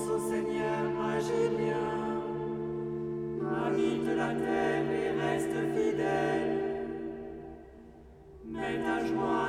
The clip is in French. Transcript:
au Seigneur, agis bien. Habite la terre et reste fidèle. Mets ta joie